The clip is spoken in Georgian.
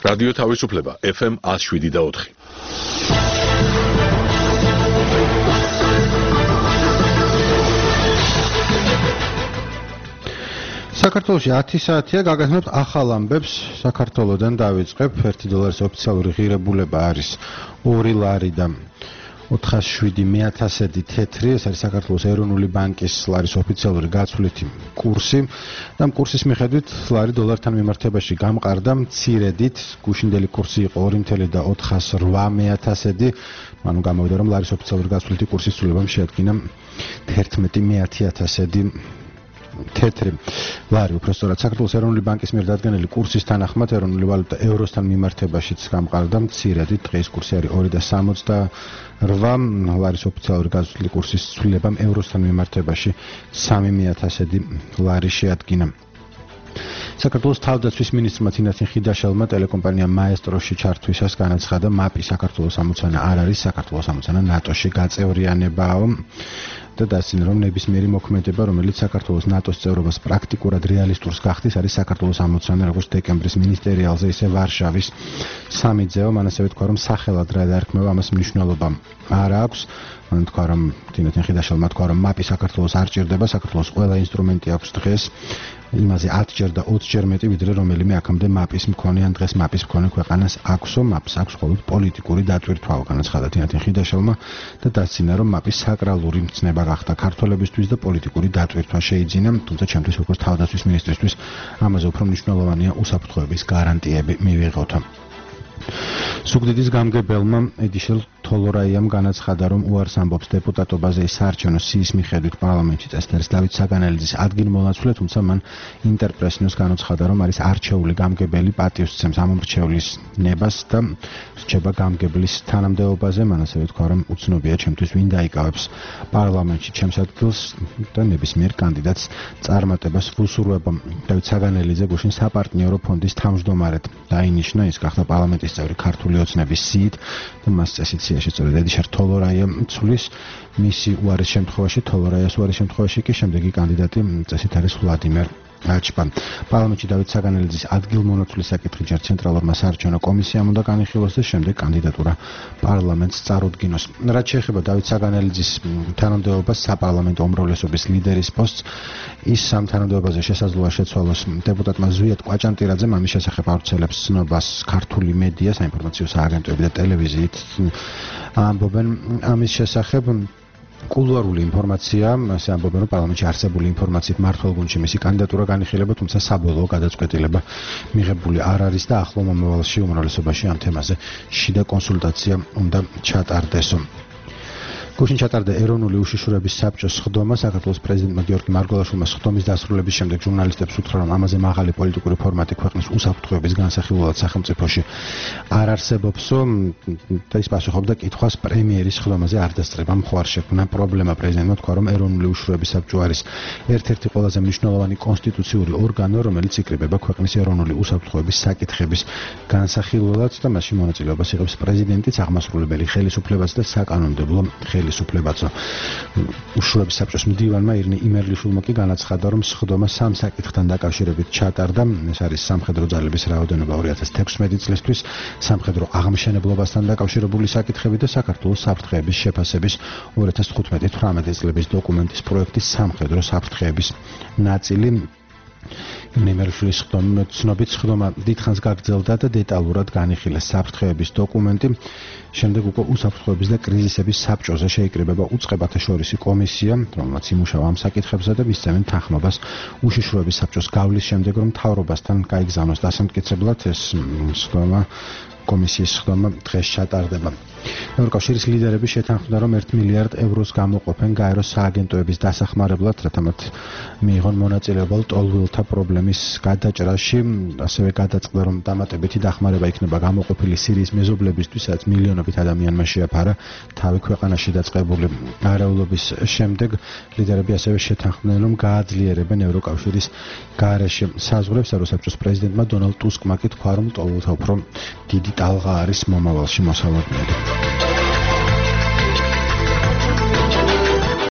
რადიო თავისუფლება FM 107.4. საქართველოში 10 საათია გაგაცნობთ ახალ ამბებს. საქართველოდან დავიწყებ. $1 ოფიციალური ღირებულება არის 2 ლარი და 407.000 თეთრი. ეს არის საქართველოს ეროვნული ბანკის ლარის ოფიციალური გაცვლითი კურსი და ამ კურსის მიხედვით ლარი დოლართან მიმართებაში გამყარდა მცირედით. გუშინდელი კურსი იყო 2.408. ანუ გამოვიდა რომ ლარის ოფიციალური გაცვლითი კურსის ცვლილებამ შეადგინა 11.1000 თეთრი ლარი. უпростоრად საქართველოს ეროვნული ბანკის მიერ დადგენილი კურსის თანახმად ეროვნული ვალუტა ევროსთან მიმართებაშიც გამყარდა მცირედით. დღეს კურსი არის 2.68. ლარის ოფიციალური გაცვლითი კურსის ცვლილებამ ევროსთან მიმართებაში 3.1000 ლარი შეადგინა. საქართველოს თავდაცვის მინისტრმა თინათინ ხიდაშელმა ტელეკომპანია მაესტროში ჩართვისას განაცხადა, მაპი საქართველოს ამოცანა არ არის, საქართველოს ამოცანა ნატოში გაწევრიანებაა და დასცინა, რომ ნებისმიერი მოქმედება, რომელიც საქართველოს ნატოს წევრობას პრაქტიკულად რეალისტურს გახდის, არის საქართველოს ამოცანა, როგორც დეკემბრის მინისტერიალზე, ისე ვარშავის სამი-ძეო. მან ასევე თქვა, რომ სახელად რა დაერქმევა, ამას მნიშვნელობა არ აქვს. მან თქვა, რომ თინათინ ხიდაშელმა თქვა, რომ მაპი საქართველოს არ ჭირდება, საქართველოს ყველა ინსტრუმენტი აქვს დღეს იმაზე 10ჯერ და 20ჯერ მეტი, ვიდრე რომელიმე აქამდე მაპის მქონე ან დღეს მაპის მქონე ქვეყანას აქვსო. მაპს აქვს მხოლოდ პოლიტიკური დატვირთვა, განაცხადა თინათინ ხიდაშელმა და დასცინა, რომ მაპის საკრალური მცნება გახდა ქართველებისთვის და პოლიტიკური დატვირთვა შეიძინა. თუმცა ჩემთვის როგორც თავდაცვის მინისტრისთვის ამაზე უფრო მნიშვნელოვანია უსაფრთხოების გარანტიები მივიღოთ. სუგდიდის გამგებელმა ედიშელ თოლორაიამ განაცხადა, რომ უარს ამბობს დეპუტატობაზე საარჩევნო სიის მიხედვით პარლამენტში წესდარის დავით საგანელიძის ადგილმონაცვლე, თუმცა მან ინტერპრესნიოს განაცხადა, რომ არის არჩეული გამგებელი, პატივს სცემს ამომრჩევლის ნებას და რჩება გამგებლის თანამდებობაზე. მან ასევე თქვა, რომ უცნობია ჩემთვის ვინ დაიკავებს პარლამენტში ჩემს ადგილს და ნებისმიერ კანდიდატს წარმატებას ვუსურვებ. დავით საგანელიძე გუშინ საპარტნიორო ფონდის თავმჯდომარედ დაინიშნა. ის გახდა პარლამენტის წევრი ქართული ოცნების სიით და მას წესით სიაში სწორედ ედიშერ თოლორაია ცვლის. მისი უარის შემთხვევაში, თოლორაიას უარის შემთხვევაში კი შემდეგი კანდიდატი წესით არის ვლადიმერ რაჩპა. პარლამენტში დავით საგანელიძის ადგილმონაცვლის საკითხი ჯერ ცენტრალურმა საარჩევნო კომისიამ უნდა განიხილოს და შემდეგ კანდიდატურა პარლამენტს წარუდგინოს. რაც შეეხება დავით საგანელიძის თანამდებობას საპარლამენტო უმრავლესობის ლიდერის პოსტს, ის ამ თანამდებობაზე შესაძლოა შეცვალოს დეპუტატმა ზვიად კვაჭანტირაძემ. ამის შესახებ ავრცელებს ცნობას ქართული მედია, საინფორმაციო სააგენტოები და ტელევიზიით ამბობენ ამის შესახებ. კულუარული ინფორმაცია, ასე ამბობენ, რომ პარლამენტში არსებული ინფორმაციით მართლგუნდში მისი კანდიდატურა განიხილება, თუმცა საბოლოო გადაწყვეტილება მიღებული არ არის და ახლო მომავალში უმრავლესობაში ამ თემაზე შიდა კონსულტაცია უნდა ჩატარდეს. გუშინ ჩატარდა ეროვნული უშიშროების საბჭოს სხდომა. საქართველოს პრეზიდენტმა გიორგი მარგველაშვილმა სხდომის დასრულების შემდეგ ჟურნალისტებს უთხრა, რომ ამაზე მაღალი პოლიტიკური ფორმატი ქვეყნის უსაფრთხოების განსახილველად სახელმწიფოში არ არსებობსო და ის პასუხობდა კითხვას პრემიერის სხდომაზე არ დასწრება მხوار შექმნა პრობლემა. პრეზიდენტმა თქვა, რომ ეროვნული უშიშროების საბჭო არის ერთ-ერთი ყველაზე მნიშვნელოვანი კონსტიტუციური ორგანო, რომელიც იკრიბება ქვეყნის ეროვნული უსაფრთხოების საკითხების განსახილველად და მასში მონაწილეობას იღებს პრეზიდენტიც, აღმასრულებელი ხელისუფლებაც და საკანონმდებლო ხელისუფლებაც. უშიშროების საბჭოს მდივანმა ირინე იმერლიშვილმა კი განაცხადა, რომ სხდომა სამ საკითხთან დაკავშირებით ჩატარდა. ეს არის სამხედრო ძალების რაოდენობა 2016 წლისთვის, სამხედრო აღმშენებლობასთან დაკავშირებული საკითხები და საქართველოს საფრთხეების შეფასების 2015-18 წლების დოკუმენტის პროექტის სამხედრო საფრთხეების ნაწილი. იმერლიშვილის ცნობით სხდომა დიდხანს გაგრძელდა და დეტალურად განიხილეს საფრთხეების დოკუმენტი. შემდეგ უკვე უსაფრთხოების და კრიზისების საბჭოზე შეიკრიბება უწყებათა შორისი კომისია, რომელმაც იმუშავა ამ საკითხებზე და მისცემენ თანხმობას უშიშროების საბჭოს გავლის შემდეგ, რომ მთავრობასთან გაიგზავნოს დასამტკიცებლად. ეს სხდომა კომისიის სხდომა დღეს ჩატარდება. ევროკავშირის ლიდერები შეთანხმდა, რომ 1 მილიარდ ევროს გამოყოფენ გაეროს სააგენტოების დასახმარებლად, რათა მათ მიიღონ მონაწილეობა ლტოლვილთა პრობლემის გადაჭრაში. ასევე გადაწყდა, რომ დამატებითი დახმარება იქნება გამოყოფილი სირიის მეზობლებისთვის, სადაც მილიონობით ადამიანმა შეაფარა თავი ქვეყანაში დაწყებული არეულობის შემდეგ. ლიდერები ასევე შეთანხმდნენ, რომ გააძლიერებენ ევროკავშირის გარეშე საზღვრებს. ევროსაბჭოს პრეზიდენტმა დონალდ ტუსკმა კი თქვა, რომ ლტოლვილთა უფრო დიდი ტალღა არის მომავალში მოსალოდნელი.